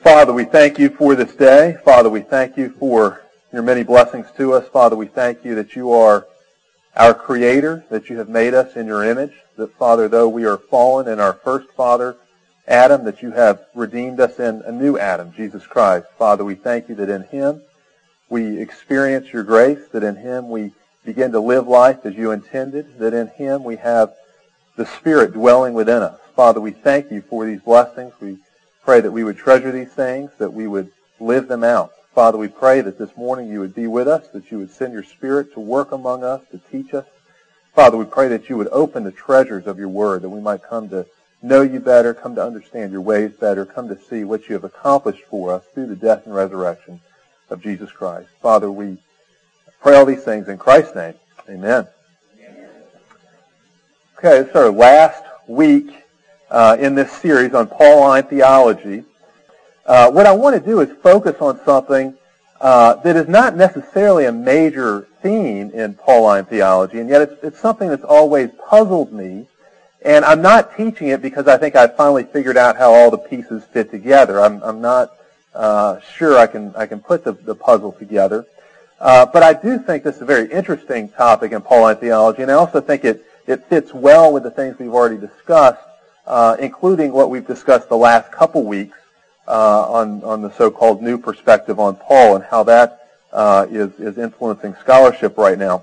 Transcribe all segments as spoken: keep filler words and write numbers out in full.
Father, we thank you for this day. Father, we thank you for your many blessings to us. Father, we thank you that you are our Creator, that you have made us in your image, that, Father, though we are fallen in our first father, Adam, that you have redeemed us in a new Adam, Jesus Christ. Father, we thank you that in him we experience your grace, that in him we begin to live life as you intended, that in him we have the Spirit dwelling within us. Father, we thank you for these blessings. We pray that we would treasure these things, that we would live them out. Father, we pray that this morning you would be with us, that you would send your Spirit to work among us, to teach us. Father, we pray that you would open the treasures of your word, that we might come to know you better, come to understand your ways better, come to see what you have accomplished for us through the death and resurrection of Jesus Christ. Father, we pray all these things in Christ's name. Amen. Okay, this is our last week uh, in this series on Pauline theology. Uh, what I want to do is focus on something uh, that is not necessarily a major theme in Pauline theology, and yet it's, it's something that's always puzzled me. And I'm not teaching it because I think I've finally figured out how all the pieces fit together. I'm, I'm not uh, sure I can I can put the, the puzzle together. Uh, but I do think this is a very interesting topic in Pauline theology, and I also think it, it fits well with the things we've already discussed, uh, including what we've discussed the last couple weeks uh, on, on the so-called new perspective on Paul and how that uh, is, is influencing scholarship right now.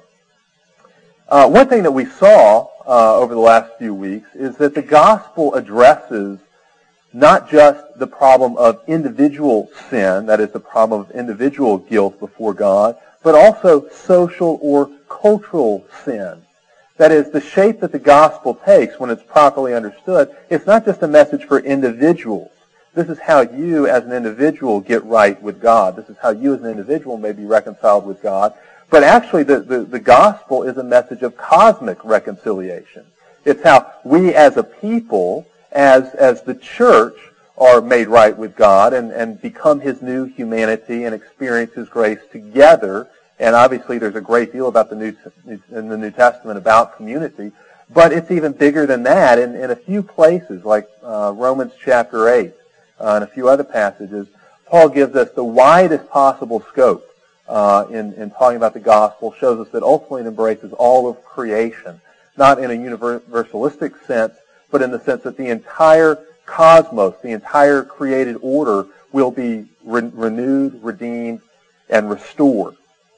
Uh, one thing that we saw uh, over the last few weeks is that the gospel addresses not just the problem of individual sin, that is the problem of individual guilt before God, but also social or cultural sin. That is, the shape that the gospel takes when it's properly understood, it's not just a message for individuals. This is how you as an individual get right with God. This is how you as an individual may be reconciled with God. But actually the, the, the gospel is a message of cosmic reconciliation. It's how we as a people, as as the church, are made right with God and, and become his new humanity and experience his grace together. And obviously there's a great deal about the New in the New Testament about community. But it's even bigger than that. In, in a few places, like uh, Romans chapter eight uh, and a few other passages, Paul gives us the widest possible scope uh, in, in talking about the gospel, shows us that ultimately it embraces all of creation, not in a universalistic sense, but in the sense that the entire cosmos, the entire created order, will be re- renewed, redeemed, and restored.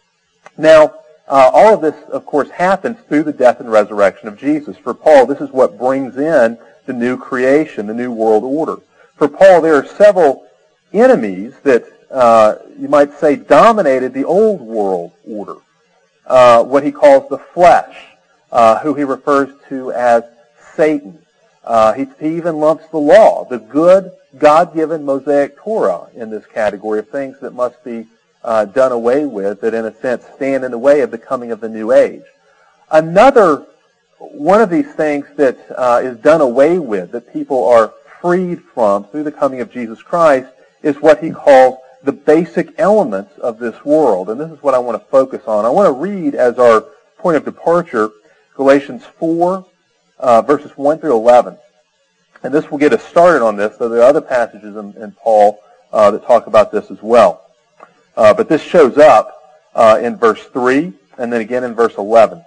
Now, uh, all of this, of course, happens through the death and resurrection of Jesus. For Paul, this is what brings in the new creation, the new world order. For Paul, there are several enemies that, uh, you might say, dominated the old world order. Uh, what he calls the flesh, uh, who he refers to as Satan. Uh, he, he even lumps the law, the good, God-given Mosaic Torah, in this category of things that must be uh, done away with, that in a sense stand in the way of the coming of the new age. Another one of these things that uh, is done away with, that people are freed from through the coming of Jesus Christ, is what he calls the basic elements of this world. And this is what I want to focus on. I want to read as our point of departure Galatians four, Uh, verses one through eleven. And this will get us started on this, though there are other passages in, in Paul uh, that talk about this as well. Uh, but this shows up uh, in verse three, and then again in verse eleven.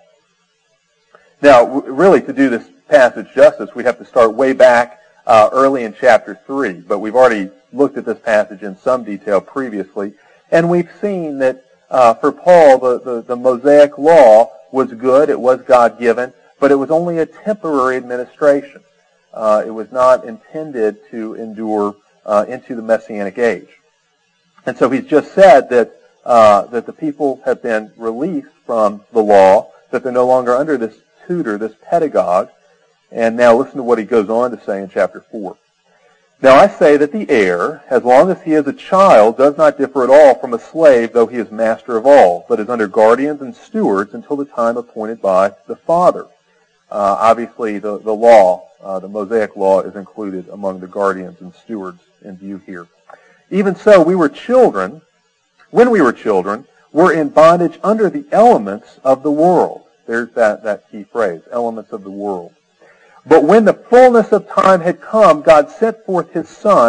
Now, w- really, to do this passage justice, we have to start way back uh, early in chapter three, but we've already looked at this passage in some detail previously, and we've seen that uh, for Paul, the, the, the Mosaic law was good, it was God-given, but it was only a temporary administration. Uh, it was not intended to endure uh, into the Messianic age. And so he's just said that uh, that the people have been released from the law, that they're no longer under this tutor, this pedagogue. And now listen to what he goes on to say in chapter four. Now I say that the heir, as long as he is a child, does not differ at all from a slave, though he is master of all, but is under guardians and stewards until the time appointed by the father. Uh, obviously, the, the law, uh, the Mosaic law, is included among the guardians and stewards in view here. Even so, we were children, when we were children, were in bondage under the elements of the world. There's that, that key phrase, elements of the world. But when the fullness of time had come, God sent forth his Son,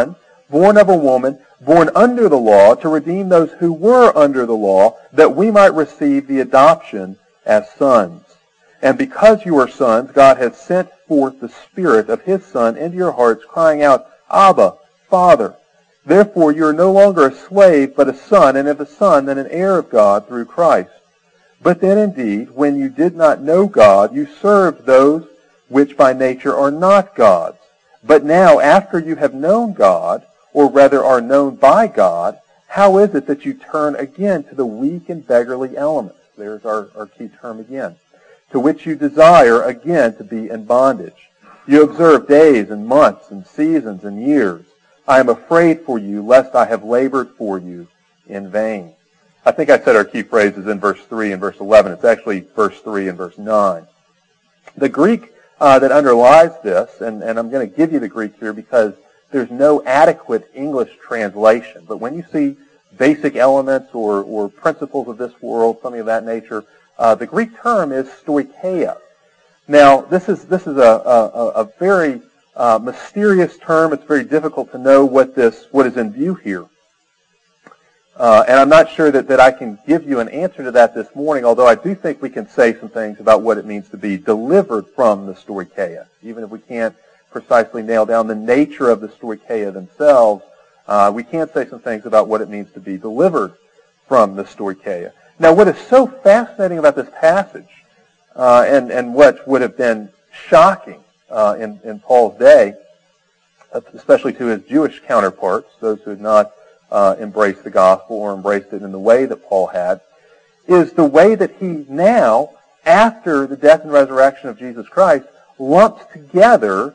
born of a woman, born under the law, to redeem those who were under the law, that we might receive the adoption as sons. And because you are sons, God has sent forth the Spirit of His Son into your hearts, crying out, Abba, Father. Therefore you are no longer a slave, but a son, and if a son, then an heir of God through Christ. But then indeed, when you did not know God, you served those which by nature are not gods. But now, after you have known God, or rather are known by God, how is it that you turn again to the weak and beggarly elements? There's our, our key term again. To which you desire again to be in bondage. You observe days and months and seasons and years. I am afraid for you, lest I have labored for you in vain. I think I said our key phrases in verse three and verse eleven. It's actually verse three and verse nine. The Greek uh, that underlies this, and, and I'm going to give you the Greek here because there's no adequate English translation. But when you see basic elements or, or principles of this world, something of that nature, uh, the Greek term is stoicheia. Now, this is this is a, a, a very uh, mysterious term. It's very difficult to know what this what is in view here. Uh, and I'm not sure that, that I can give you an answer to that this morning, although I do think we can say some things about what it means to be delivered from the stoicheia. Even if we can't precisely nail down the nature of the stoicheia themselves, uh, we can say some things about what it means to be delivered from the stoicheia. Now, what is so fascinating about this passage, uh, and, and what would have been shocking uh, in, in Paul's day, especially to his Jewish counterparts, those who had not Uh, embraced the gospel or embraced it in the way that Paul had, is the way that he now, after the death and resurrection of Jesus Christ, lumps together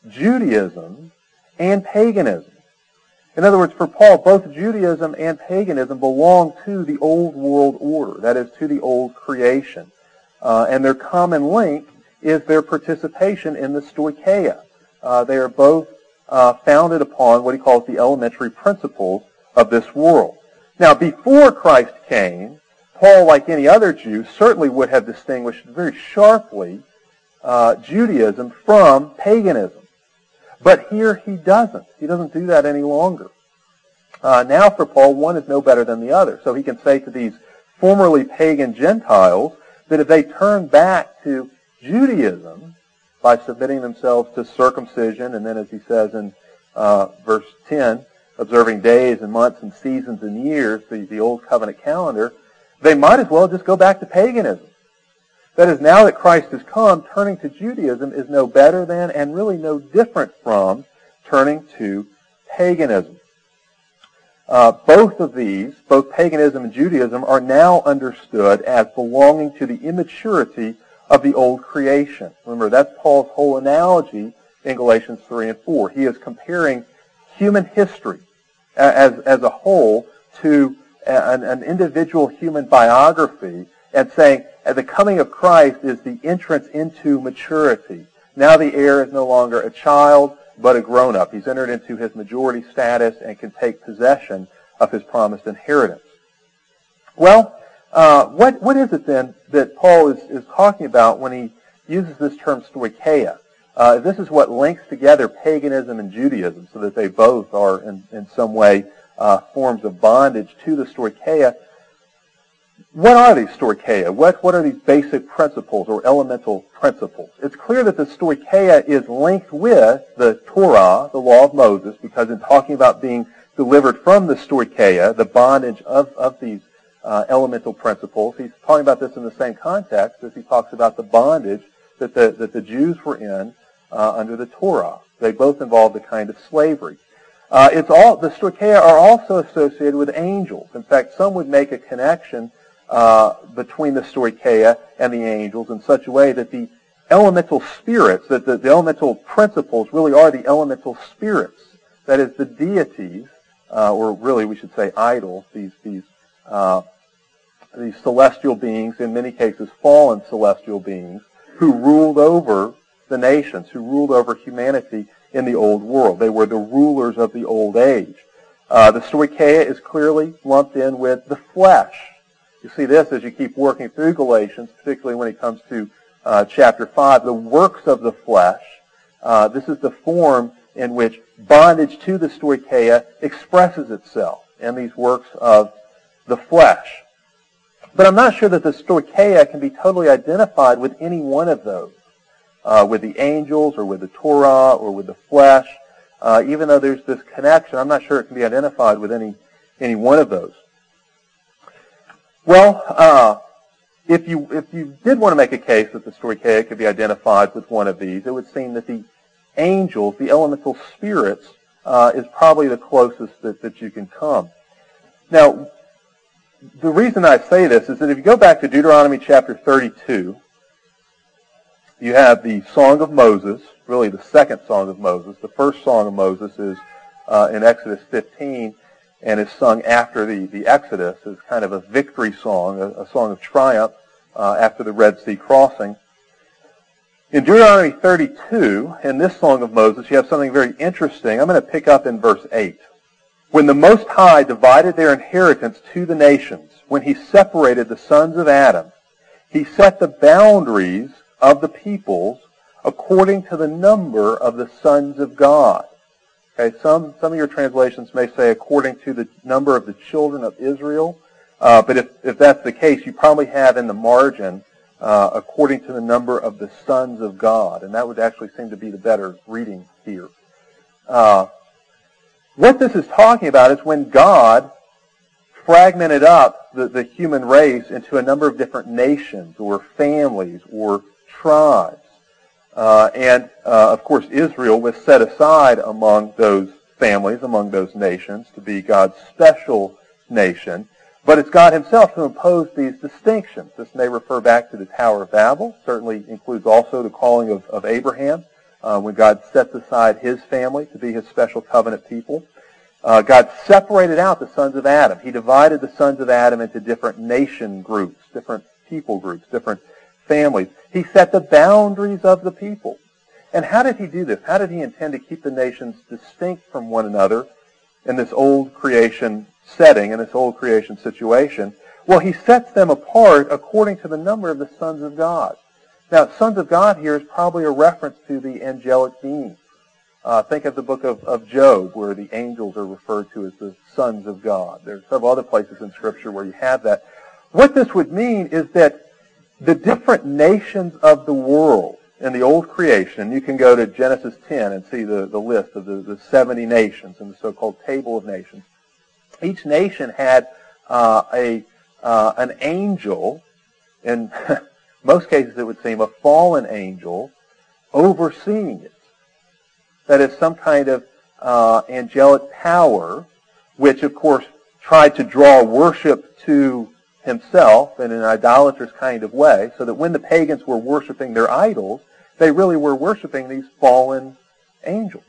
Judaism and paganism. In other words, for Paul, both Judaism and paganism belong to the old world order, that is, to the old creation. Uh, and their common link is their participation in the stoicheia. Uh, they are both uh, founded upon what he calls the elementary principles of this world. Now, before Christ came, Paul, like any other Jew, certainly would have distinguished very sharply uh, Judaism from paganism. But here he doesn't. He doesn't do that any longer. Uh, now for Paul, one is no better than the other. So he can say to these formerly pagan Gentiles that if they turn back to Judaism by submitting themselves to circumcision, and then as he says in uh, verse ten, observing days and months and seasons and years, the, the old covenant calendar, they might as well just go back to paganism. That is, now that Christ has come, turning to Judaism is no better than and really no different from turning to paganism. Uh, both of these, both paganism and Judaism, are now understood as belonging to the immaturity of the old creation. Remember, that's Paul's whole analogy in Galatians three and four. He is comparing human history as, as a whole to an, an individual human biography and saying the coming of Christ is the entrance into maturity. Now the heir is no longer a child, but a grown-up. He's entered into his majority status and can take possession of his promised inheritance. Well, uh, what, what is it then that Paul is, is talking about when he uses this term stoicheia? Uh, this is what links together paganism and Judaism so that they both are in, in some way uh, forms of bondage to the stoicheia. What are these stoicheia? What, what are these basic principles or elemental principles? It's clear that the stoicheia is linked with the Torah, the law of Moses, because in talking about being delivered from the stoicheia, the bondage of, of these uh, elemental principles, he's talking about this in the same context as he talks about the bondage that the, that the Jews were in Uh, under the Torah. They both involved a kind of slavery. Uh, it's all the stoicheia are also associated with angels. In fact, some would make a connection uh, between the stoicheia and the angels in such a way that the elemental spirits, that the, the elemental principles really are the elemental spirits. That is, the deities, uh, or really we should say idols, these these uh, these celestial beings, in many cases fallen celestial beings, who ruled over the nations, who ruled over humanity in the old world. They were the rulers of the old age. Uh, the stoicheia is clearly lumped in with the flesh. You see this as you keep working through Galatians, particularly when it comes to uh, chapter five, the works of the flesh. Uh, this is the form in which bondage to the stoicheia expresses itself in these works of the flesh. But I'm not sure that the stoicheia can be totally identified with any one of those, uh, with the angels or with the Torah or with the flesh. Uh, even though there's this connection, I'm not sure it can be identified with any any one of those. Well, uh, if you if you did want to make a case that the stoicheia could be identified with one of these, it would seem that the angels, the elemental spirits, uh, is probably the closest that, that you can come. Now, the reason I say this is that if you go back to Deuteronomy chapter thirty-two, you have the Song of Moses, really the second Song of Moses. The first Song of Moses is uh, in Exodus fifteen, and is sung after the, the Exodus as kind of a victory song, a, a song of triumph uh, after the Red Sea crossing. In Deuteronomy thirty-two, in this Song of Moses, you have something very interesting. I'm going to pick up in verse eight. When the Most High divided their inheritance to the nations, when he separated the sons of Adam, he set the boundaries of the peoples according to the number of the sons of God. Okay, some, some of your translations may say according to the number of the children of Israel, uh, but if, if that's the case, you probably have in the margin uh, according to the number of the sons of God, and that would actually seem to be the better reading here. Uh, what this is talking about is when God fragmented up the, the human race into a number of different nations or families or tribes. Uh, and, uh, of course, Israel was set aside among those families, among those nations, to be God's special nation. But it's God himself who imposed these distinctions. This may refer back to the Tower of Babel. Certainly includes also the calling of, of Abraham, uh, when God sets aside his family to be his special covenant people. Uh, God separated out the sons of Adam. He divided the sons of Adam into different nation groups, different people groups, different families. He set the boundaries of the people. And how did he do this? How did he intend to keep the nations distinct from one another in this old creation setting, in this old creation situation? Well, he sets them apart according to the number of the sons of God. Now, sons of God here is probably a reference to the angelic beings. Uh, think of the book of, of Job, where the angels are referred to as the sons of God. There are several other places in Scripture where you have that. What this would mean is that the different nations of the world in the old creation, you can go to Genesis ten and see the, the list of the, the seventy nations in the so-called Table of Nations. Each nation had uh, a uh, an angel, in most cases it would seem a fallen angel, overseeing it. That is some kind of uh, angelic power, which of course tried to draw worship to himself in an idolatrous kind of way, so that when the pagans were worshiping their idols, they really were worshiping these fallen angels.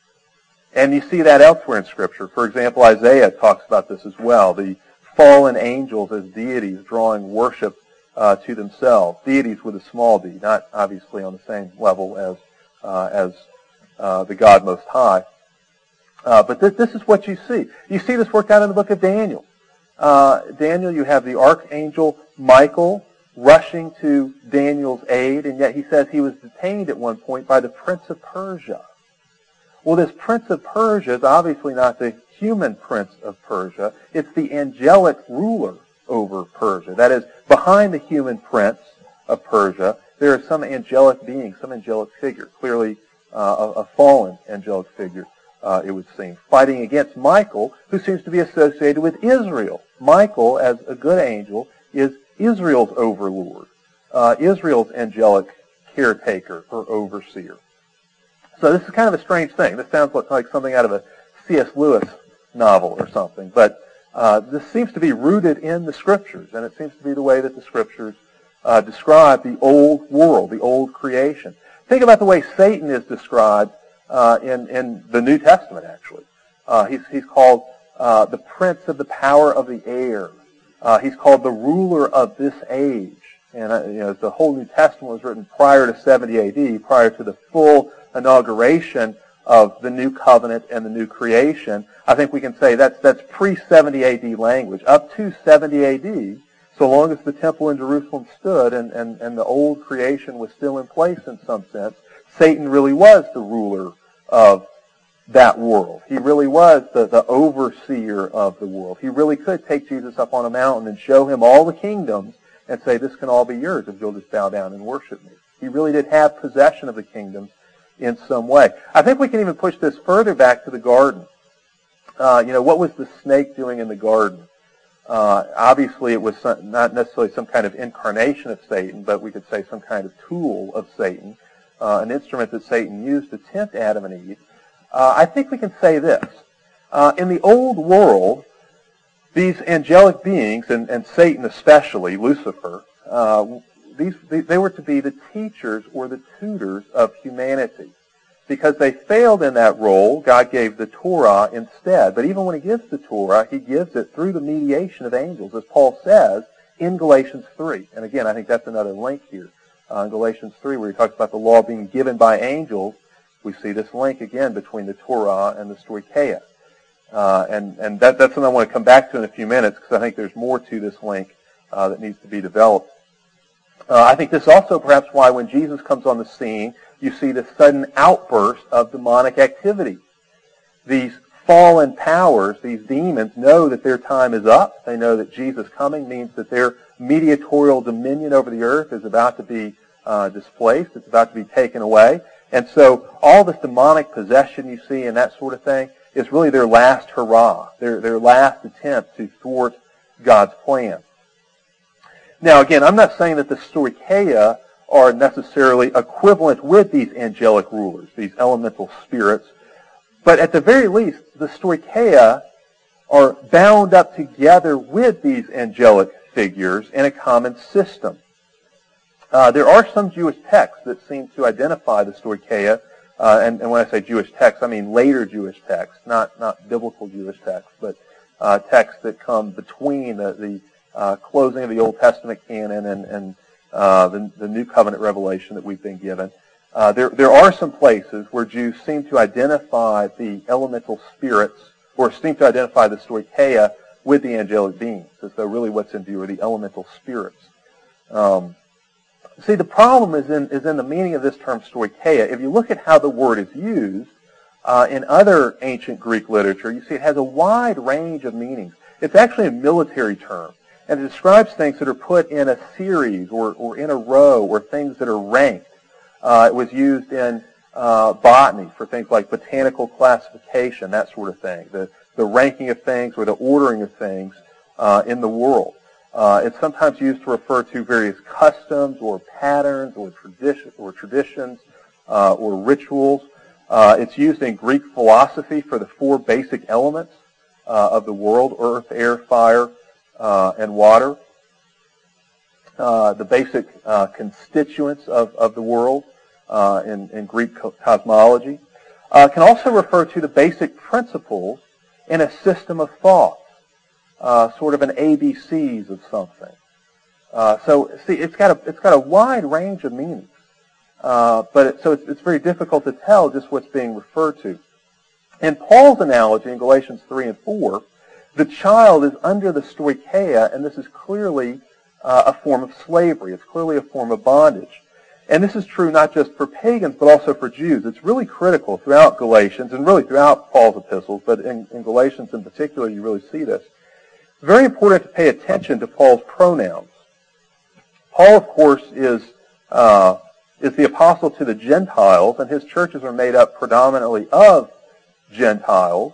And you see that elsewhere in Scripture. For example, Isaiah talks about this as well, the fallen angels as deities drawing worship uh, to themselves. Deities with a small d, not obviously on the same level as uh, as uh, the God Most High. Uh, but this, this is what you see. You see this worked out in the book of Daniel. Uh, Daniel, you have the archangel Michael rushing to Daniel's aid, and yet he says he was detained at one point by the prince of Persia. Well, this prince of Persia is obviously not the human prince of Persia. It's the angelic ruler over Persia. That is, behind the human prince of Persia, there is some angelic being, some angelic figure, clearly uh, a, a fallen angelic figure. Uh, it would seem, fighting against Michael, who seems to be associated with Israel. Michael, as a good angel, is Israel's overlord, uh, Israel's angelic caretaker or overseer. So this is kind of a strange thing. This sounds like something out of a C S Lewis novel or something, but uh, this seems to be rooted in the Scriptures, and it seems to be the way that the Scriptures uh, describe the old world, the old creation. Think about the way Satan is described Uh, in, in the New Testament, actually. Uh, he's, he's called uh, the prince of the power of the air. Uh, he's called the ruler of this age. And uh, you know, the whole New Testament was written prior to seventy A D, prior to the full inauguration of the new covenant and the new creation. I think we can say that's, that's pre-seventy A D language. Up to seventy A D, so long as the temple in Jerusalem stood and, and, and the old creation was still in place in some sense, Satan really was the ruler of that world. He really was the, the overseer of the world. He really could take Jesus up on a mountain and show him all the kingdoms and say, this can all be yours if you'll just bow down and worship me. He really did have possession of the kingdoms in some way. I think we can even push this further back to the garden. Uh, you know, what was the snake doing in the garden? Uh, obviously, it was some, not necessarily some kind of incarnation of Satan, but we could say some kind of tool of Satan, uh, an instrument that Satan used to tempt Adam and Eve. Uh, I think we can say this. Uh, in the old world, these angelic beings, and, and Satan especially, Lucifer, uh, these, they were to be the teachers or the tutors of humanity. Because they failed in that role, God gave the Torah instead. But even when he gives the Torah, he gives it through the mediation of angels, as Paul says in Galatians three. And again, I think that's another link here. Uh, in Galatians three, where he talks about the law being given by angels, we see this link again between the Torah and the Stoicheia. Uh, and and that, that's something I want to come back to in a few minutes, because I think there's more to this link uh, that needs to be developed. Uh, I think this is also perhaps why when Jesus comes on the scene, you see this sudden outburst of demonic activity. These fallen powers, these demons, know that their time is up. They know that Jesus coming means that their mediatorial dominion over the earth is about to be uh, displaced. It's about to be taken away. And so all this demonic possession you see and that sort of thing is really their last hurrah, their, their last attempt to thwart God's plan. Now, again, I'm not saying that the Stoicheia are necessarily equivalent with these angelic rulers, these elemental spirits, but at the very least, the Stoicheia are bound up together with these angelic figures in a common system. Uh, there are some Jewish texts that seem to identify the Stoicheia, uh, and, and when I say Jewish texts, I mean later Jewish texts, not not biblical Jewish texts, but uh, texts that come between the, the uh, closing of the Old Testament canon and, and uh, the, the New Covenant revelation that we've been given. Uh, there, there are some places where Jews seem to identify the elemental spirits, or seem to identify the Stoicheia with the angelic beings, as though really what's in view are the elemental spirits. Um, see, the problem is in is in the meaning of this term Stoicheia. If you look at how the word is used uh, in other ancient Greek literature, you see it has a wide range of meanings. It's actually a military term, and it describes things that are put in a series or, or in a row, or things that are ranked. Uh, it was used in uh, botany for things like botanical classification, that sort of thing, the, the ranking of things or the ordering of things uh, in the world. Uh, it's sometimes used to refer to various customs or patterns or, tradition, or traditions uh, or rituals. Uh, it's used in Greek philosophy for the four basic elements uh, of the world: earth, air, fire, uh, and water. Uh, the basic uh, constituents of, of the world uh, in, in Greek cosmology. Uh, can also refer to the basic principles in a system of thought, uh, sort of an A B Cs of something. Uh, so, see, it's got a it's got a wide range of meanings, uh, but it, so it's, it's very difficult to tell just what's being referred to. In Paul's analogy in Galatians three and four, the child is under the Stoicheia, and this is clearly Uh, a form of slavery. It's clearly a form of bondage. And this is true not just for pagans, but also for Jews. It's really critical throughout Galatians, and really throughout Paul's epistles, but in, in Galatians in particular, you really see this. It's very important to pay attention to Paul's pronouns. Paul, of course, is, uh, is the apostle to the Gentiles, and his churches are made up predominantly of Gentiles.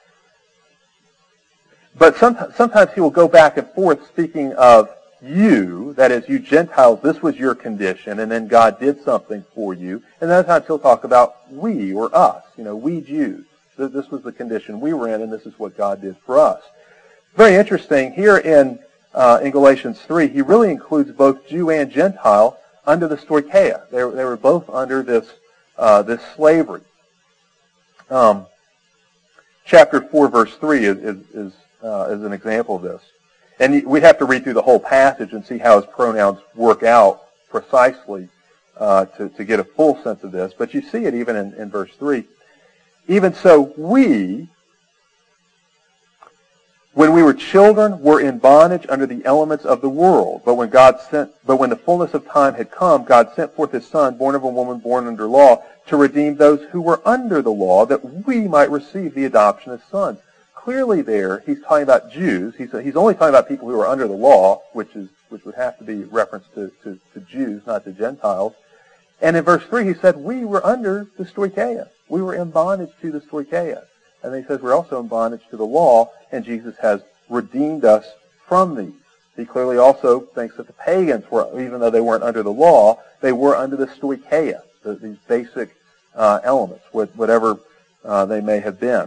But sometimes, sometimes he will go back and forth speaking of you, that is, you Gentiles, this was your condition, and then God did something for you. And then other times he'll talk about we, or us, you know, we Jews. This was the condition we were in, and this is what God did for us. Very interesting, here in uh, in Galatians three, he really includes both Jew and Gentile under the Stoicheia. They, they were both under this, uh, this slavery. Um, chapter four, verse three is, is, is, uh, is an example of this. And we'd have to read through the whole passage and see how his pronouns work out precisely uh, to, to get a full sense of this. But you see it even in, in verse three. Even so, we, When we were children, we're in bondage under the elements of the world. But when God sent, but when the fullness of time had come, God sent forth His Son, born of a woman, born under law, to redeem those who were under the law, that we might receive the adoption as sons. Clearly, there He's talking about Jews. He's He's only talking about people who are under the law, which is which would have to be reference to, to, to Jews, not to Gentiles. And in verse three, He said, we were under the stoicheia. We were in bondage to the stoicheia. And then He says we're also in bondage to the law, and Jesus has redeemed us from these. He clearly also thinks that the pagans were, even though they weren't under the law, they were under the stoicheia, the, these basic uh, elements, whatever uh, they may have been.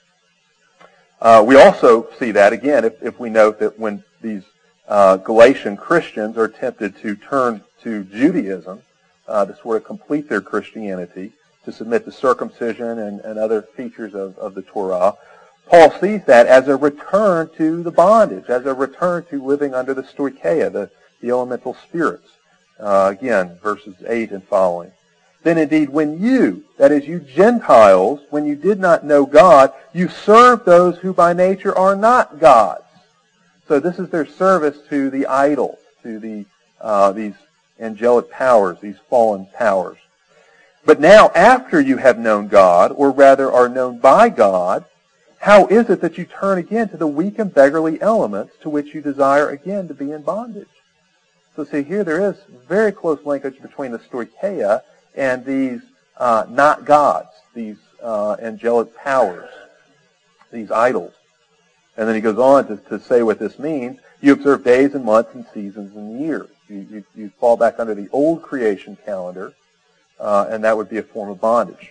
Uh, we also see that, again, if, if we note that when these uh, Galatian Christians are tempted to turn to Judaism uh, to sort of complete their Christianity, to submit to circumcision and, and other features of, of the Torah, Paul sees that as a return to the bondage, as a return to living under the stoicheia, the, the elemental spirits. Uh, again, verses eight and following. Then indeed, when you, that is you Gentiles, when you did not know God, you served those who by nature are not gods. So this is their service to the idol, to the uh, these angelic powers, these fallen powers. But now, after you have known God, or rather are known by God, how is it that you turn again to the weak and beggarly elements to which you desire again to be in bondage? So see, here there is very close linkage between the stoicheia and these uh, not gods, these uh, angelic powers, these idols. And then he goes on to, to say what this means. You observe days and months and seasons and years. You, you, you fall back under the old creation calendar, uh, and that would be a form of bondage.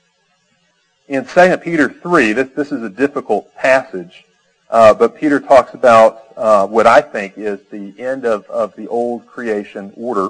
In Second Peter three, this, this is a difficult passage, uh, but Peter talks about uh, what I think is the end of, of the old creation order.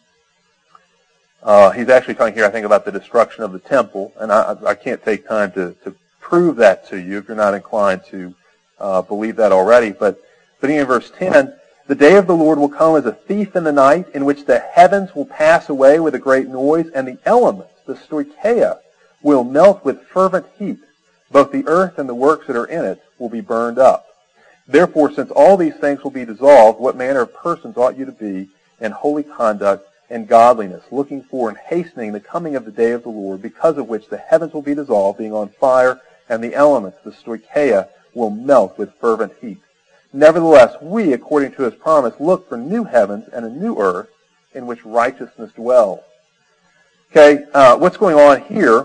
Uh, he's actually talking here, I think, about the destruction of the temple, and I, I can't take time to, to prove that to you if you're not inclined to uh, believe that already. But beginning in verse ten, the day of the Lord will come as a thief in the night, in which the heavens will pass away with a great noise, and the elements, the stoicheia, will melt with fervent heat. Both the earth and the works that are in it will be burned up. Therefore, since all these things will be dissolved, what manner of persons ought you to be in holy conduct and godliness, looking for and hastening the coming of the day of the Lord, because of which the heavens will be dissolved, being on fire, and the elements, the stoicheia, will melt with fervent heat. Nevertheless, we, according to His promise, look for new heavens and a new earth in which righteousness dwells. Okay, uh, what's going on here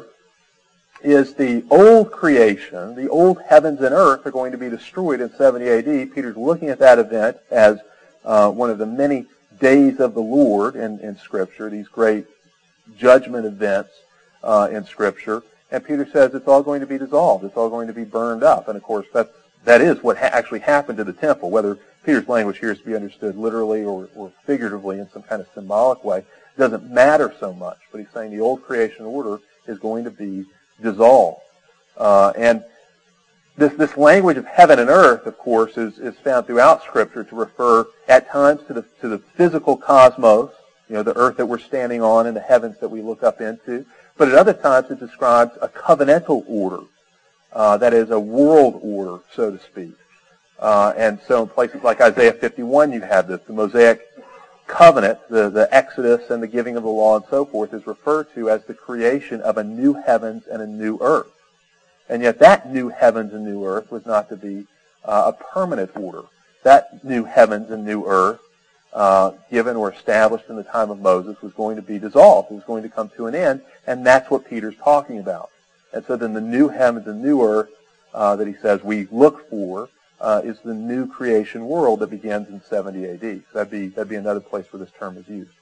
is the old creation, the old heavens and earth are going to be destroyed in seventy A D. Peter's looking at that event as uh, one of the many days of the Lord in, in Scripture, these great judgment events uh, in Scripture. And Peter says it's all going to be dissolved. It's all going to be burned up. And, of course, that's, that is what ha- actually happened to the temple. Whether Peter's language here is to be understood literally or, or figuratively in some kind of symbolic way doesn't matter so much. But he's saying the old creation order is going to be dissolved. Uh, and this this language of heaven and earth, of course, is, is found throughout Scripture to refer at times to the to the physical cosmos, you know, the earth that we're standing on and the heavens that we look up into. But at other times it describes a covenantal order, uh, that is a world order, so to speak. Uh, and so in places like Isaiah fifty-one, you have this, the Mosaic covenant, the, the Exodus and the giving of the law and so forth is referred to as the creation of a new heavens and a new earth. And yet that new heavens and new earth was not to be uh, a permanent order. That new heavens and new earth, uh, given or established in the time of Moses, was going to be dissolved. It was going to come to an end, and that's what Peter's talking about. And so then the new heavens and new earth uh, that he says we look for uh, is the new creation world that begins in seventy A D. So that'd be, that'd be another place where this term is used,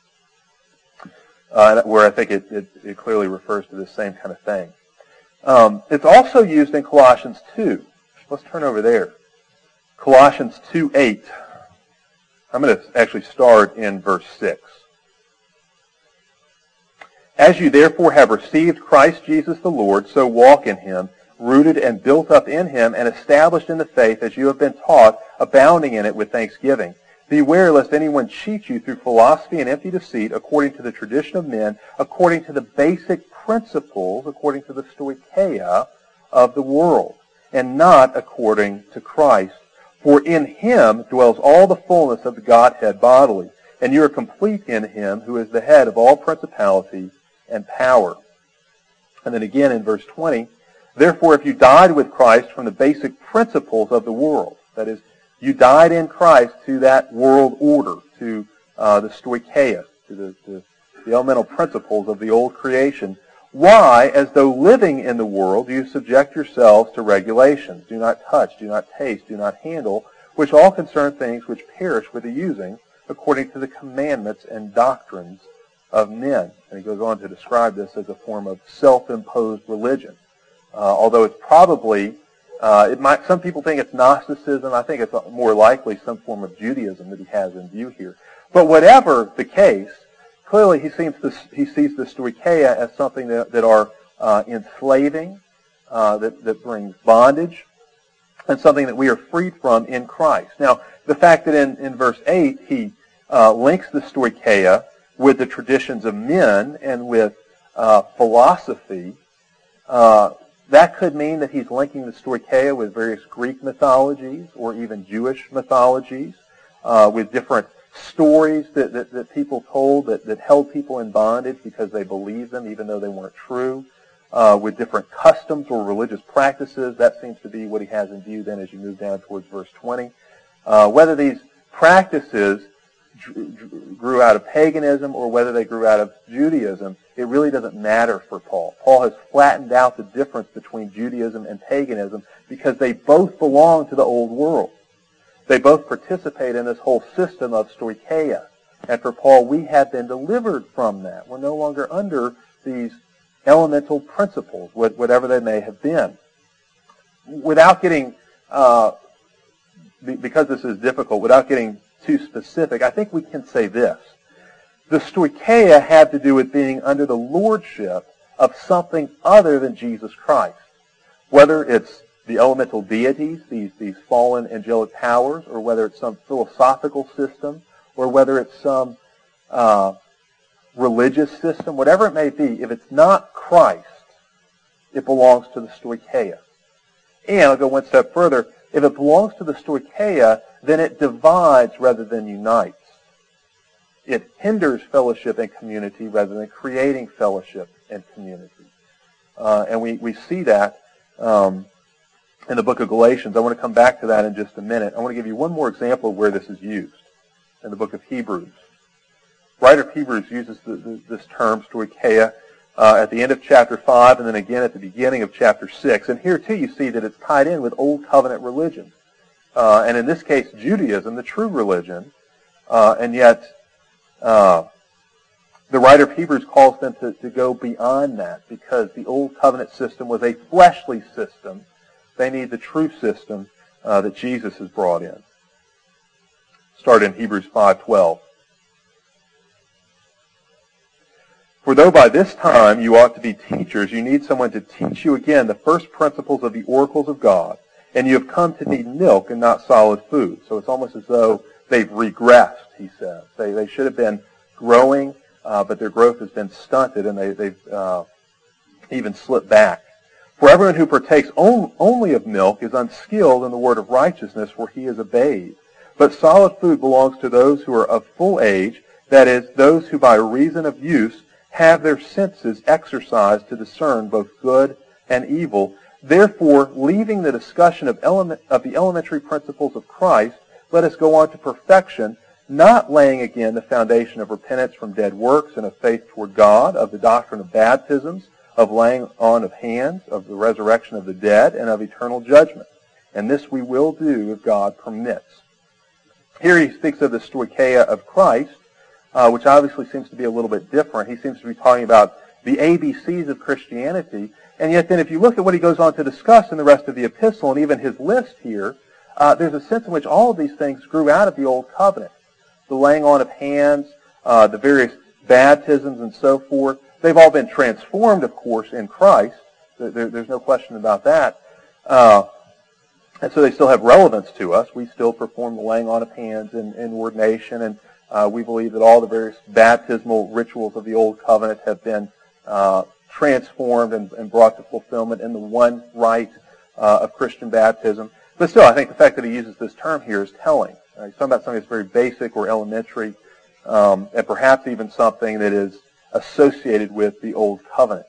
uh, where I think it, it, it clearly refers to the same kind of thing. Um, it's also used in Colossians two. Let's turn over there. Colossians two eight. I'm going to actually start in verse six. As you therefore have received Christ Jesus the Lord, so walk in him, rooted and built up in him, and established in the faith as you have been taught, abounding in it with thanksgiving. Beware lest anyone cheat you through philosophy and empty deceit, according to the tradition of men, according to the basic principles, according to the stoicheia of the world, and not according to Christ. For in him dwells all the fullness of the Godhead bodily, and you are complete in him who is the head of all principality and power. And then again in verse twenty, therefore if you died with Christ from the basic principles of the world, that is, you died in Christ to that world order, to uh, the stoicheia, to the, the, the elemental principles of the old creation, why, as though living in the world, do you subject yourselves to regulations? Do not touch, do not taste, do not handle, which all concern things which perish with the using, according to the commandments and doctrines of men. And he goes on to describe this as a form of self-imposed religion. Uh, although it's probably, uh, it might, some people think it's Gnosticism. I think it's more likely some form of Judaism that he has in view here. But whatever the case, clearly he seems to, he sees the stoicheia as something that, that are uh, enslaving, uh, that, that brings bondage, and something that we are freed from in Christ. Now, the fact that in, in verse eight he uh, links the stoicheia with the traditions of men and with uh, philosophy, uh, that could mean that he's linking the stoicheia with various Greek mythologies or even Jewish mythologies, uh, with different stories that, that, that people told that, that held people in bondage because they believed them even though they weren't true, uh, with different customs or religious practices. That seems to be what he has in view then as you move down towards verse twenty. Uh, whether these practices grew out of paganism or whether they grew out of Judaism, it really doesn't matter for Paul. Paul has flattened out the difference between Judaism and paganism because they both belong to the old world. They both participate in this whole system of stoicheia. And for Paul, we have been delivered from that. We're no longer under these elemental principles, whatever they may have been. Without getting, uh, because this is difficult, without getting too specific, I think we can say this. The stoicheia had to do with being under the lordship of something other than Jesus Christ. Whether it's the elemental deities, these, these fallen angelic powers, or whether it's some philosophical system, or whether it's some uh, religious system, whatever it may be, if it's not Christ, it belongs to the stoicheia. And I'll go one step further. If it belongs to the stoicheia, then it divides rather than unites. It hinders fellowship and community rather than creating fellowship and community. Uh, and we, we see that um, in the book of Galatians. I want to come back to that in just a minute. I want to give you one more example of where this is used in the book of Hebrews. The writer of Hebrews uses the, the, this term, stoicheia, uh, at the end of chapter five and then again at the beginning of chapter six. And here, too, you see that it's tied in with Old Covenant religion. Uh, and in this case, Judaism, the true religion. Uh, and yet, uh, the writer of Hebrews calls them to, to go beyond that because the Old Covenant system was a fleshly system. They need the true system uh, that Jesus has brought in. Start in Hebrews five twelve. For though by this time you ought to be teachers, you need someone to teach you again the first principles of the oracles of God, and you have come to need milk and not solid food. So it's almost as though they've regressed, he says. They, they should have been growing, uh, but their growth has been stunted, and they, they've uh, even slipped back. For everyone who partakes on, only of milk is unskilled in the word of righteousness, for he is a babe. But solid food belongs to those who are of full age, that is, those who by reason of use have their senses exercised to discern both good and evil. Therefore, leaving the discussion of, element, of the elementary principles of Christ, let us go on to perfection, not laying again the foundation of repentance from dead works and of faith toward God, of the doctrine of baptisms, of laying on of hands, of the resurrection of the dead, and of eternal judgment. And this we will do if God permits. Here he speaks of the stoicheia of Christ, uh, which obviously seems to be a little bit different. He seems to be talking about the A B Cs of Christianity. And yet then if you look at what he goes on to discuss in the rest of the epistle and even his list here, uh, there's a sense in which all of these things grew out of the Old Covenant. The laying on of hands, uh, the various baptisms and so forth. They've all been transformed, of course, in Christ. There, there's no question about that. Uh, and so they still have relevance to us. We still perform the laying on of hands in, in ordination, and uh, we believe that all the various baptismal rituals of the Old Covenant have been uh, transformed and, and brought to fulfillment in the one rite uh, of Christian baptism. But still, I think the fact that he uses this term here is telling. Uh, he's talking about something that's very basic or elementary, um, and perhaps even something that is associated with the Old Covenant.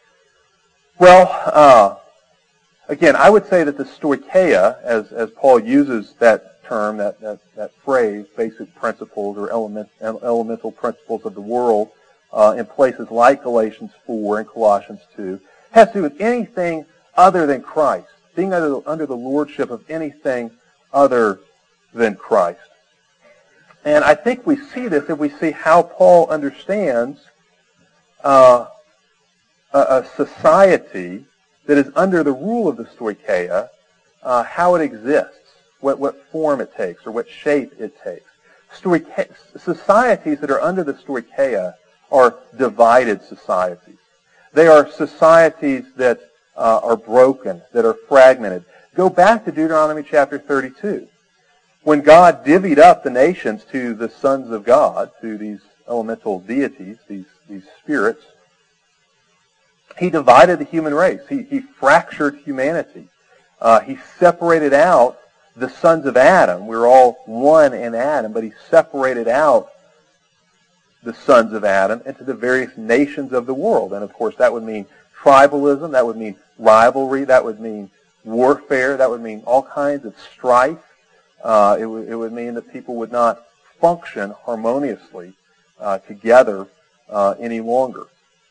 Well, uh, again, I would say that the stoicheia, as, as Paul uses that term, that, that, that phrase, basic principles or element, elemental principles of the world, uh, in places like Galatians four and Colossians two, has to do with anything other than Christ, being under the, under the lordship of anything other than Christ. And I think we see this if we see how Paul understands uh, a, a society that is under the rule of the stoicheia, uh, how it exists, what, what form it takes, or what shape it takes. Stoiche- societies that are under the stoicheia are divided societies. They are societies that uh, are broken, that are fragmented. Go back to Deuteronomy chapter thirty-two. When God divvied up the nations to the sons of God, to these elemental deities, these, these spirits, he divided the human race. He, he fractured humanity. Uh, he separated out the sons of Adam. We're all one in Adam, but he separated out the sons of Adam into the various nations of the world. And of course that would mean tribalism, that would mean rivalry, that would mean warfare, that would mean all kinds of strife. Uh, it, w- it would mean that people would not function harmoniously uh, together uh, any longer.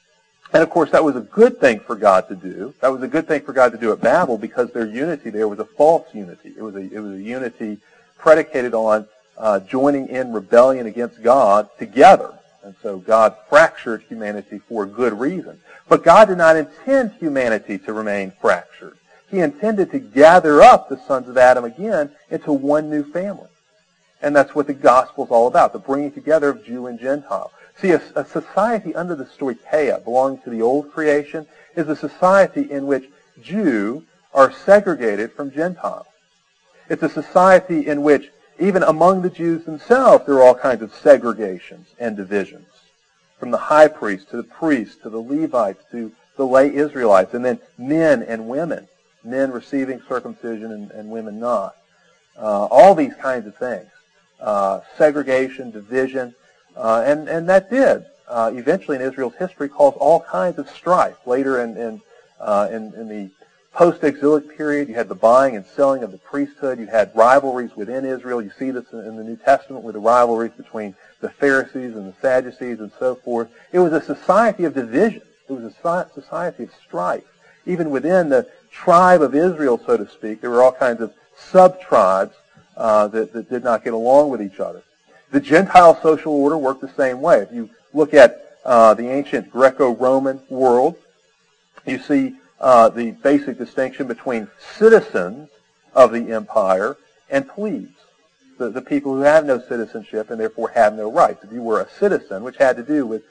And of course that was a good thing for God to do. That was a good thing for God to do at Babel because their unity there was a false unity. It was a, it was a unity predicated on uh, joining in rebellion against God together. And so God fractured humanity for a good reason. But God did not intend humanity to remain fractured. He intended to gather up the sons of Adam again into one new family. And that's what the gospel is all about, the bringing together of Jew and Gentile. See, a, a society under the stoicheia belonging to the old creation is a society in which Jew are segregated from Gentile. It's a society in which even among the Jews themselves there are all kinds of segregations and divisions. From the high priest to the priests to the Levites to the lay Israelites, and then men and women, men receiving circumcision and, and women not. Uh, all these kinds of things. Uh, segregation, division, uh, and, and that did, uh, eventually in Israel's history, cause all kinds of strife. Later in, in, uh, in, in the post-exilic period, you had the buying and selling of the priesthood. You had rivalries within Israel. You see this in, in the New Testament with the rivalries between the Pharisees and the Sadducees and so forth. It was a society of division. It was a society of strife. Even within the tribe of Israel, so to speak, there were all kinds of sub-tribes uh, that, that did not get along with each other. The Gentile social order worked the same way. If you look at uh, the ancient Greco-Roman world, you see uh, the basic distinction between citizens of the empire and plebes, the, the people who have no citizenship and therefore have no rights. If you were a citizen, which had to do with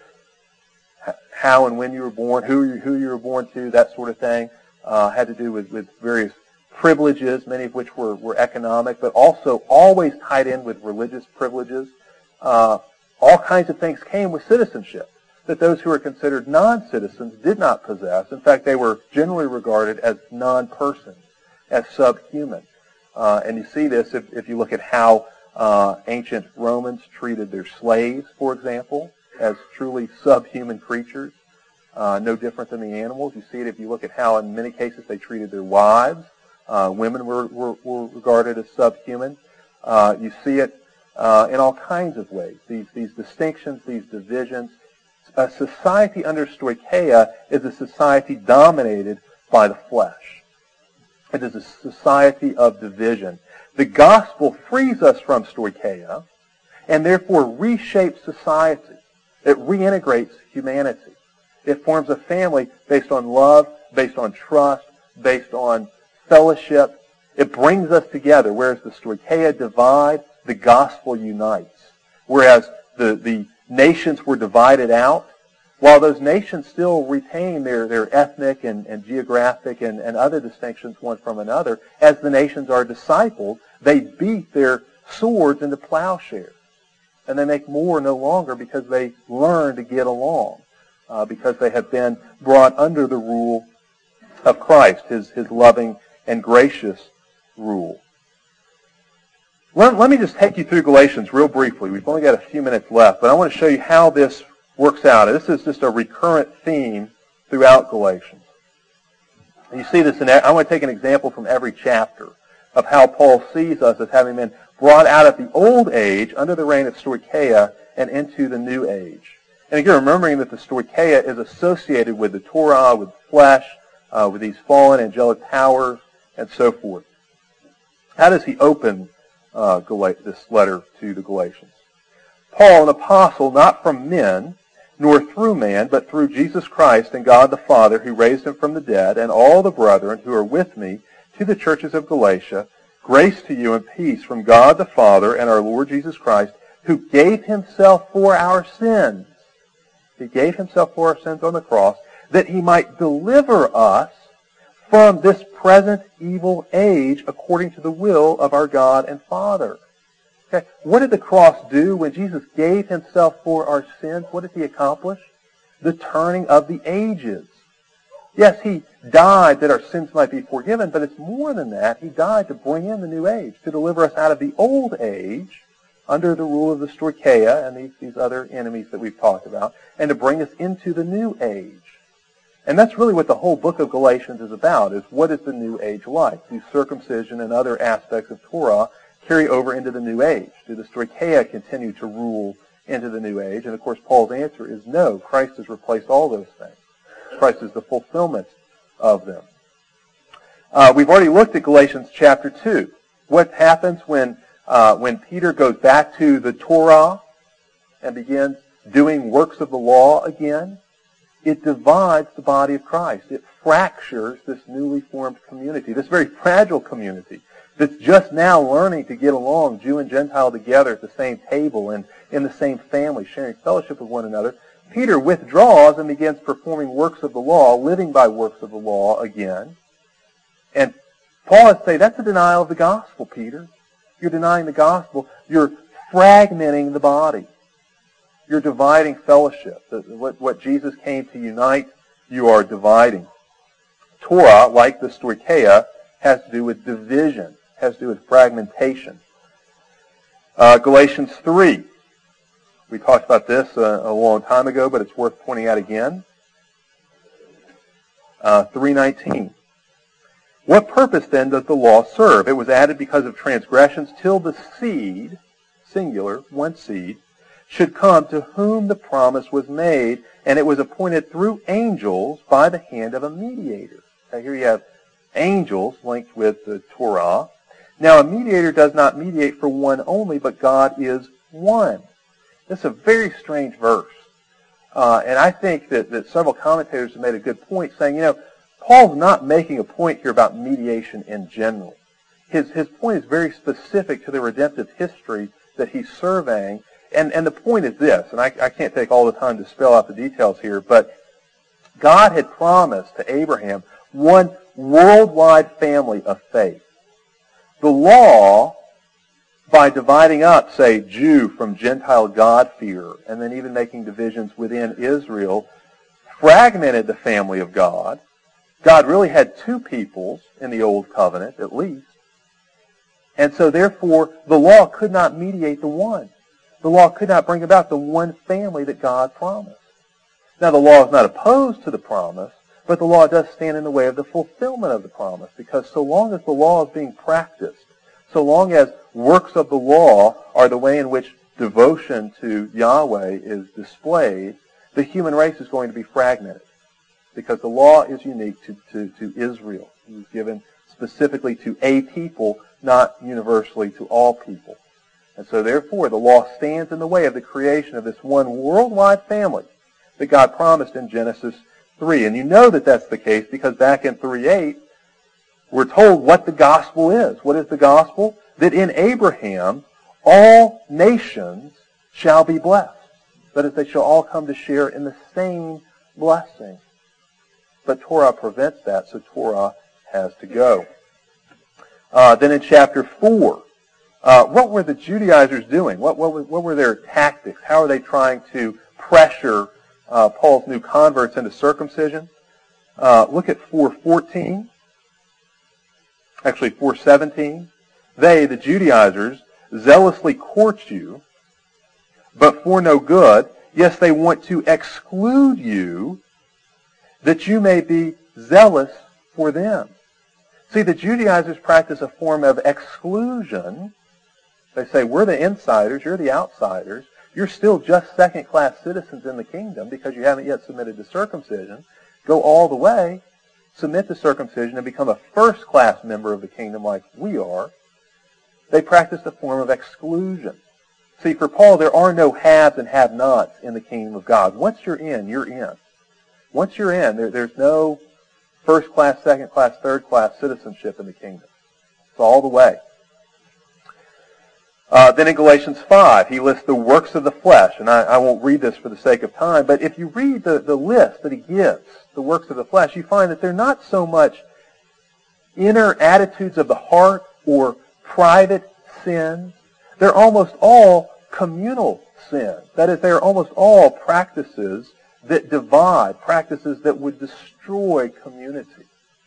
how and when you were born, who you, who you were born to, that sort of thing, uh, had to do with, with various privileges, many of which were, were economic, but also always tied in with religious privileges. Uh, all kinds of things came with citizenship that those who were considered non-citizens did not possess. In fact, they were generally regarded as non-persons, as subhuman. Uh, and you see this if, if you look at how uh, ancient Romans treated their slaves, for example, as truly subhuman creatures, uh, no different than the animals. You see it if you look at how, in many cases, they treated their wives. Uh, women were, were, were regarded as subhuman. Uh, you see it uh, in all kinds of ways. These, these distinctions, these divisions. A society under stoicheia is a society dominated by the flesh. It is a society of division. The gospel frees us from stoicheia and therefore reshapes society. It reintegrates humanity. It forms a family based on love, based on trust, based on fellowship. It brings us together. Whereas the stoicheia divide, the gospel unites. Whereas the, the nations were divided out, while those nations still retain their, their ethnic and, and geographic and, and other distinctions one from another, as the nations are discipled, they beat their swords into plowshares. And they make war no longer because they learn to get along, uh, because they have been brought under the rule of Christ, his, his loving and gracious rule. Let, let me just take you through Galatians real briefly. We've only got a few minutes left, but I want to show you how this works out. This is just a recurrent theme throughout Galatians. You see this in, I want to take an example from every chapter of how Paul sees us as having been brought out of the old age under the reign of Stoicheia and into the new age. And again, remembering that the Stoicheia is associated with the Torah, with flesh, uh, with these fallen angelic powers, and so forth. How does he open uh, Gal- this letter to the Galatians? Paul, an apostle, not from men, nor through man, but through Jesus Christ and God the Father, who raised him from the dead, and all the brethren who are with me, to the churches of Galatia, grace to you and peace from God the Father and our Lord Jesus Christ, who gave himself for our sins. He gave himself for our sins on the cross, that he might deliver us from this present evil age according to the will of our God and Father. Okay. What did the cross do when Jesus gave himself for our sins? What did he accomplish? The turning of the ages. Yes, he died that our sins might be forgiven, but it's more than that. He died to bring in the new age, to deliver us out of the old age under the rule of the Stoicheia and these, these other enemies that we've talked about, and to bring us into the new age. And that's really what the whole book of Galatians is about, is what is the new age like? Do circumcision and other aspects of Torah carry over into the new age? Do the Stoicheia continue to rule into the new age? And of course, Paul's answer is no. Christ has replaced all those things. Christ is the fulfillment of them. Uh, we've already looked at Galatians chapter two. What happens when uh, when Peter goes back to the Torah and begins doing works of the law again? It divides the body of Christ. It fractures this newly formed community, this very fragile community that's just now learning to get along, Jew and Gentile together at the same table and in the same family, sharing fellowship with one another. Peter withdraws and begins performing works of the law, living by works of the law again. And Paul would say, that's a denial of the gospel, Peter. You're denying the gospel. You're fragmenting the body. You're dividing fellowship. What, what Jesus came to unite, you are dividing. Torah, like the Stoicheia, has to do with division, has to do with fragmentation. Uh, Galatians three. We talked about this uh, a long time ago, but it's worth pointing out again. Uh, three nineteen. What purpose then does the law serve? It was added because of transgressions till the seed, singular, one seed, should come to whom the promise was made, and it was appointed through angels by the hand of a mediator. Now here you have angels linked with the Torah. Now a mediator does not mediate for one only, but God is one. This is a very strange verse. Uh, and I think that, that several commentators have made a good point saying, you know, Paul's not making a point here about mediation in general. His, his point is very specific to the redemptive history that he's surveying. And, and the point is this, and I, I can't take all the time to spell out the details here, but God had promised to Abraham one worldwide family of faith. The law, by dividing up, say, Jew from Gentile God-fearer, and then even making divisions within Israel, fragmented the family of God. God really had two peoples in the Old Covenant, at least. And so, therefore, the law could not mediate the one. The law could not bring about the one family that God promised. Now, the law is not opposed to the promise, but the law does stand in the way of the fulfillment of the promise, because so long as the law is being practiced, so long as works of the law are the way in which devotion to Yahweh is displayed, the human race is going to be fragmented, because the law is unique to, to, to Israel. It was given specifically to a people, not universally to all people. And so, therefore, the law stands in the way of the creation of this one worldwide family that God promised in Genesis three. And you know that that's the case because back in three eight, we're told what the gospel is. What is the gospel? That in Abraham, all nations shall be blessed. That is, they shall all come to share in the same blessing. But Torah prevents that, so Torah has to go. Uh, then in chapter four, Uh, what were the Judaizers doing? What, what, were, what were their tactics? How are they trying to pressure uh, Paul's new converts into circumcision? Uh, look at four fourteen. Actually, four seventeen. They, the Judaizers, zealously court you, but for no good. Yes, they want to exclude you, that you may be zealous for them. See, the Judaizers practice a form of exclusion. They say, we're the insiders, you're the outsiders. You're still just second-class citizens in the kingdom because you haven't yet submitted to circumcision. Go all the way, submit to circumcision, and become a first-class member of the kingdom like we are. They practice a form of exclusion. See, for Paul, there are no haves and have-nots in the kingdom of God. Once you're in, you're in. Once you're in, there, there's no first-class, second-class, third-class citizenship in the kingdom. It's all the way. Uh, then in Galatians five, he lists the works of the flesh, and I, I won't read this for the sake of time, but if you read the, the list that he gives, the works of the flesh, you find that they're not so much inner attitudes of the heart or private sins. They're almost all communal sins. That is, they're almost all practices that divide, practices that would destroy community.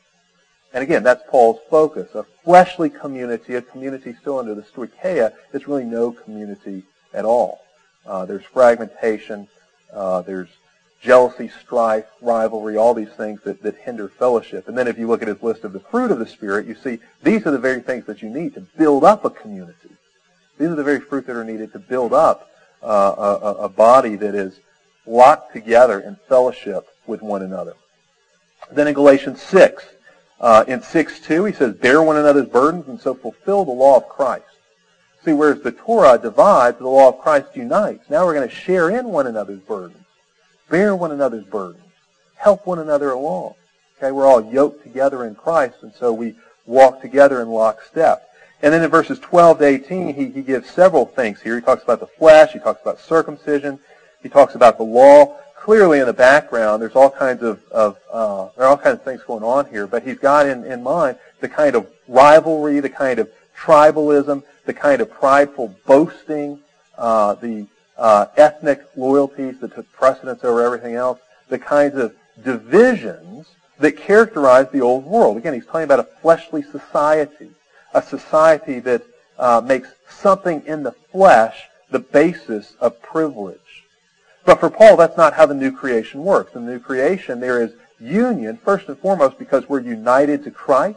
And again, that's Paul's focus. A fleshly community, a community still under the stoicheia, is really no community at all. Uh, there's fragmentation, uh, there's jealousy, strife, rivalry, all these things that, that hinder fellowship. And then if you look at his list of the fruit of the Spirit, you see these are the very things that you need to build up a community. These are the very fruit that are needed to build up uh, a, a body that is locked together in fellowship with one another. Then in Galatians six, uh, in six two, he says, bear one another's burdens and so fulfill the law of Christ. See, whereas the Torah divides, the law of Christ unites. Now we're going to share in one another's burdens. Bear one another's burdens. Help one another along. Okay, we're all yoked together in Christ, and so we walk together in lockstep. And then in verses twelve to eighteen, he, he gives several things here. He talks about the flesh. He talks about circumcision. He talks about the law. Clearly in the background, there's all kinds of, of uh, there are all kinds of things going on here, but he's got in, in mind the kind of rivalry, the kind of tribalism, the kind of prideful boasting, uh, the uh, ethnic loyalties that took precedence over everything else, the kinds of divisions that characterize the old world. Again, he's talking about a fleshly society, a society that uh, makes something in the flesh the basis of privilege. But for Paul, that's not how the new creation works. In the new creation, there is union, first and foremost, because we're united to Christ.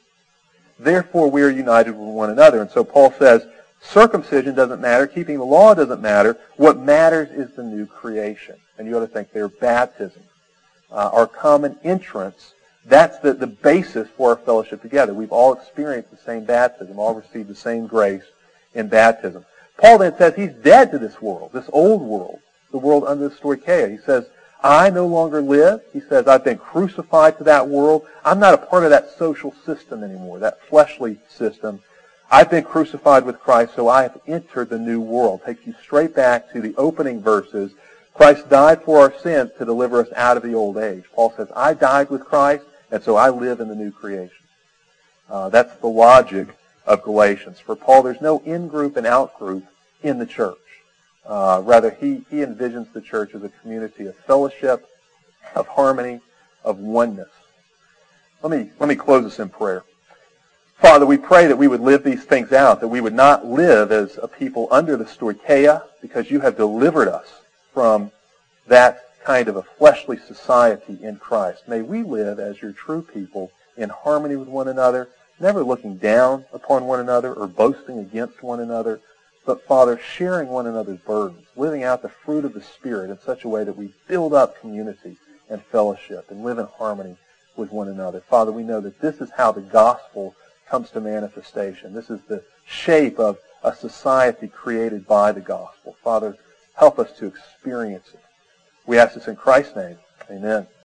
Therefore, we are united with one another. And so Paul says, circumcision doesn't matter. Keeping the law doesn't matter. What matters is the new creation. And you ought to think their baptism, uh, our common entrance. That's the, the basis for our fellowship together. We've all experienced the same baptism, all received the same grace in baptism. Paul then says he's dead to this world, this old world, the world under the stoicheia. He says, I no longer live. He says, I've been crucified to that world. I'm not a part of that social system anymore, that fleshly system. I've been crucified with Christ, so I have entered the new world. Takes you straight back to the opening verses. Christ died for our sins to deliver us out of the old age. Paul says, I died with Christ, and so I live in the new creation. Uh, that's the logic of Galatians. For Paul, there's no in-group and out-group in the church. Uh, rather, he, he envisions the church as a community of fellowship, of harmony, of oneness. Let me, let me close this in prayer. Father, we pray that we would live these things out, that we would not live as a people under the stoicheia, because you have delivered us from that kind of a fleshly society in Christ. May we live as your true people in harmony with one another, never looking down upon one another or boasting against one another, but, Father, sharing one another's burdens, living out the fruit of the Spirit in such a way that we build up community and fellowship and live in harmony with one another. Father, we know that this is how the gospel comes to manifestation. This is the shape of a society created by the gospel. Father, help us to experience it. We ask this in Christ's name. Amen.